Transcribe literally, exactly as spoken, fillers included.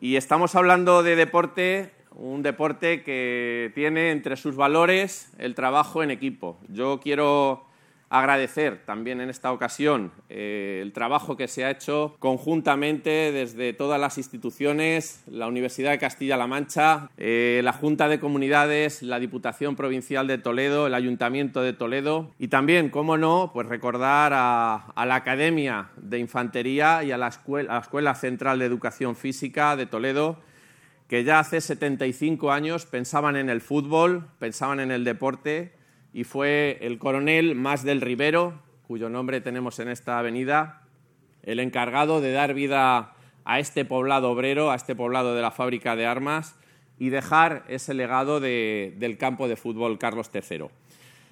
Y estamos hablando de deporte, un deporte que tiene entre sus valores el trabajo en equipo. Yo quiero agradecer también en esta ocasión eh, el trabajo que se ha hecho conjuntamente desde todas las instituciones, la Universidad de Castilla-La Mancha, eh, la Junta de Comunidades, la Diputación Provincial de Toledo, el Ayuntamiento de Toledo y también, cómo no, pues recordar a, a la Academia de Infantería y a la, Escuela, a la Escuela Central de Educación Física de Toledo, que ya hace setenta y cinco años pensaban en el fútbol, pensaban en el deporte, y fue el coronel Mas del Rivero, cuyo nombre tenemos en esta avenida, el encargado de dar vida a este poblado obrero, a este poblado de la fábrica de armas y dejar ese legado de, del campo de fútbol Carlos tercero.